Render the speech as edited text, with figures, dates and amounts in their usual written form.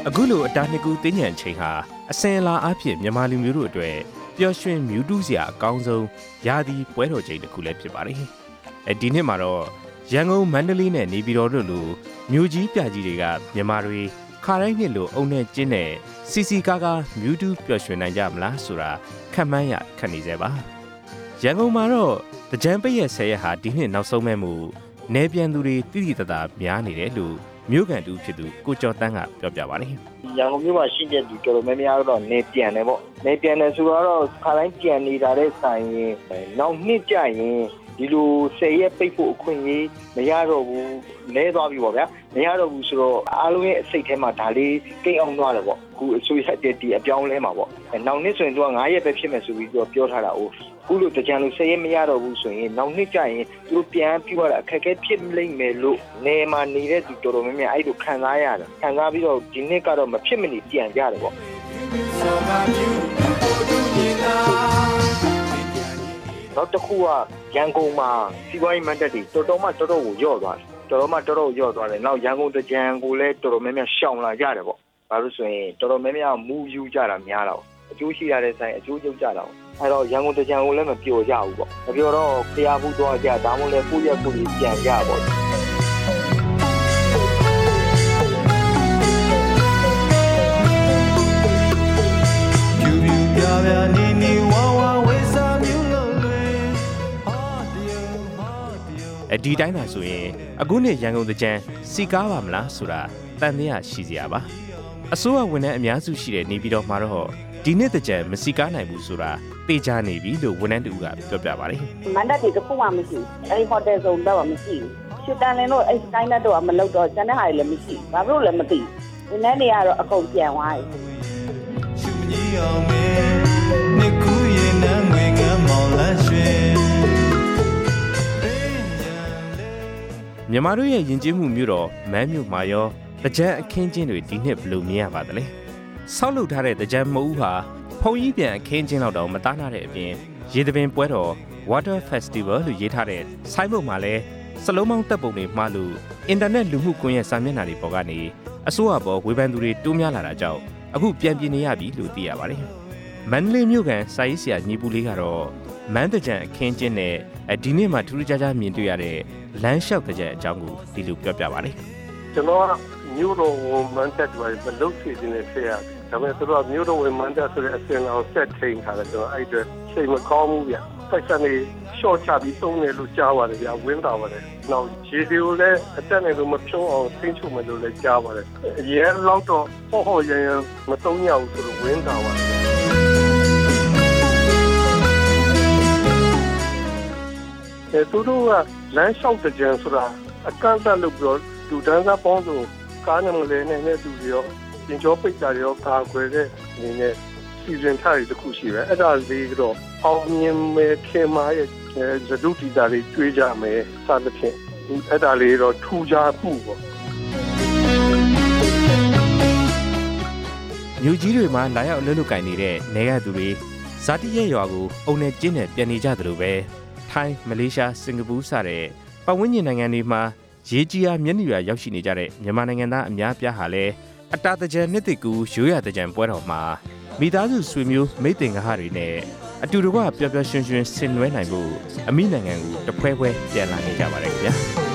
အခုလိုအတားနှစ်ကူတင်းညံချိန်ဟာအစင်အလာအဖြစ်မြန်မာလူမျိုးတို့အတွက်ပျော်ရွှင်မြူးတူးစရာအကောင်းဆုံးရာသီပွဲတော်ချိန်တစ်ခုလည်းဖြစ်ပါတယ်။ဒီနှစ်မှာတော့ရန်ကုန်မန္တလေးနဲ့နေပြည်တော်တို့လိုမြို့ကြီးပြကြီးတွေကမြန်မာတွေခါတိုင်းနှစ်လိုအုံနဲ့ကျင်းနဲ့စီစီကားကားမြူးတူးပျော်ရွှင်နိုင်ကြမလားဆိုတာခက်မှန်းရခက်နေစေပါ။ရန်ကုန်မှာတော့တကြံပိတ်ရက်10ရက်ဟာဒီနှစ်နောက်ဆုံးမဲ့မှုနေပြန်သူတွေတိတိတသာများနေတယ်လို့မြို့ကန်တူဖြစ်သူကိုကျော်တန်းကပြောပြပါတယ်။ရန်ကုန်မြို့မှာရှိတဲ့သူတော်တော်များများတော့နေပြန်တယ်ပေါ့။နေပြန်တယ်ဆိုတော့ခါတိုင်းပြန်နေတာတဲ့ဆိုင်ရင်နောက်နှစ်ကြရင်ဒီလို10ရက်ပိတ်ဖို့အခွင့်အရေးမရတော့ဘူးလဲသွားပြီပေါ့ဗျာမရတော့ဘူးဆိုတော့အားလုံးရဲ့အစိတ်ထဲမှာဒါလေးကိန်းအောင်သွားတယ်ပေါ့အခုအစိုးရတဲ့ဒီအပြောင်းလဲမှာပေါ့နောက်နှစ်ဆိုရင်သူက9ရက်ပဲဖြစ်မယ်ဆိုပြီးသူကပြောထားတာ哦အခုလိုတကြံလို့10ရက်မရတော့ဘူးဆိုရင်နောက်နှစ်ကျရင်သူတို့ပြန်ပြီးတော့အခက်အခဲဖြစ်လိမ့်မယ်လို့နေမှာနေတဲ့သူတော်တော်များများအဲ့လိုခံစားရတယ်ခံစားပြီးတော့ဒီနှစ်ကတော့မဖြစ်မနေပြန်ကြတယ်ပေါ့နောက်တစ်ခုကရန်ကုန်မှာစီးပွားရေးမန်တက်တွေတော်တော်ကိုညော့သွားတယ်တော်တော်ညော့သွားတယ်နောက်ရန်ကုန်တကြံကိုလည်းတော်တော်များများရှောင်လာကြတယ်ပေါ့ဘာလို့ဆိုရင်တော်တော်များများမူယူကြတာများတော့အကျိုးရှိရတဲ့ဆိုင်အကျိုးကျုပ်ကြတာအဲ့တော့ရန်ကုန်တကြံကိုလည်းမပျော်ကြဘူးပေါ့မပျော်တော့ဖျားဘူးသွားကြဒါမှမဟုတ်လည်းကိုယ့်ရဲ့ကိုယ်ကြီးပြန်ကြပေါ့ဒီတိုင်းသာဆိုရင်အခုနှစ်ရန်ကုန်တကြံစီကားပါမလားဆိုတာတန်တရားရှိစရာပါအစိုးရဝန်ထမ်းအများစုရှိတဲ့နေပြည်တော်မှာတော့ဒီနှစ်တကြံမစီကားနိုင်ဘူးဆိုတာသိကြနေပြီလို့ဝန်ထမ်းတူကပြောပြပါတယ်မန္တလေးတစ်ခုမှမရှိအဲဒီဟိုတယ်စုံတော့မရှိဘူးရှူတန်လင်းတို့အဲဒီတိုင်းနဲ့တော့မလုပ်တော့ကျန်တဲ့ဟာတွေလည်းမရှိဘူးဘာလို့လဲမသိဘူးဝန်ထမ်းတွေကတော့အကုန်ပြန်သွားပြီရှူမကြီးအောင်မဲနှစ်ခုရင်နှမ်းငွေငမ်းမောင်လန်းရွှင်မြန်မာတို့ရဲ့ယဉ်ကျေးမှုမျိုးတော်မန်းမြို့မှာရောတကြံအခင်းချင်းတွေဒီနှစ်ဘယ်လိုမြင်ရပါသလဲဆောက်လုပ်ထားတဲ့တကြံမုံဦးဟာဖုံကြီးပြန်အခင်းချင်းလောက်တော့မသားနာတဲ့အပြင်ရေသပင်ပွဲတော် Water Festival လို့ရေးထားတဲ့ဆိုင်းဘုတ်မှာလည်းစလုံးမောင်းတပ်ပုံတွေမှားလို့အင်တာနက်လူမှုကွန်ရက်စာမျက်နှာတွေပေါ်ကနေအစိုးရပေါ်ဝေဖန်သူတွေတိုးများလာတာကြောင့်အခုပြန်ပြင်းနေရပြီလို့သိရပါတယ်မန္တလေးမြို့ကန်စာရေးဆရာညီပူလေးကတော့မန်းတကြံအခင်းချင်းနဲ့ဒီနေ့မှထူးထူးခြားခြားမြင်တွေ့ရတဲ့လမ်းလျှောက်တကြံအကြောင်းကိုဒီလိုပြောပြပါတယ်ကျွန်တော်ကမြို့တော်ဝန်မန်းတက်တွေမလုပ်စီစဉ်နေဖြစ်ရတယ်ဒါပေမဲ့သူတို့ကမြို့တော်ဝန်မန်းတက်ဆိုတဲ့အစင်အောင်ဆက်ထိန်ထားတယ်ကျွန်တော်အဲ့အတွက်ချိန်မကောင်းဘူးဗျဆက်စနေရှော့ချပြီးသုံးတယ်လို့ကြားပါတယ်ဗျဝင်းတာပါတယ်နောက်ရေဒီယိုလည်းအတက်နဲ့လို့မဖြုံးအောင်သိမ်းချုပ်မယ်လို့လည်းကြားပါတယ်အရင်လောက်တော့ဟောရရင်မသုံးရဘူးဆိုတော့ဝင်းတာပါတယ်သူတို့ကလမ်းလျှောက်ကြံဆိုတာအကန့်အသတ်လုပ်ပြီးတော့လူတန်းစားပေါင်းစုံကားနဲ့မလဲနဲ့သူတွေရောပြင်ကျော်ပိတ်တာတွေရောကာကွယ်တဲ့အနေနဲ့စီစဉ်ထားရတဲ့ခုရှိပဲအဲ့ဒါလေးတော့အောင်မြင်မဲ့ခင်မာရဲ့ဇဒုတီတာတွေတွေးကြမယ်စသဖြင့်အဲ့ဒါလေးတော့ထူခြားမှုပေါ့မြို့ကြီးတွေမှာလာရောက်အလုပ်လုပ်ကိုင်နေတဲ့နေရသူတွေဇာတိရဲ့ရွာကိုအုံနဲ့ကျင်းနဲ့ပြန်နေကြသလိုပဲထိုင်းမလေးရှားစင်ကာပူစတဲ့ပတ်ဝန်းကျင်နိုင်ငံတွေမှာရေကြီးအားမျက်နှာရွာရောက်ရှိနေကြတဲ့မြန်မာနိုင်ငံသားအများပြားဟာလည်းအတာတကြံနှစ်တကူရိုးရာတကြံပွဲတော်မှာမိသားစုဆွေမျိုးမိတ်တင်ကားတွေနဲ့အတူတကွပျော်ပျော်ရွှင်ရွှင်ဆင်နွှဲနိုင်ဖို့အမိနိုင်ငံကိုတဖွဲဖွဲပြန်လာနေကြပါတယ်ခင်ဗျာ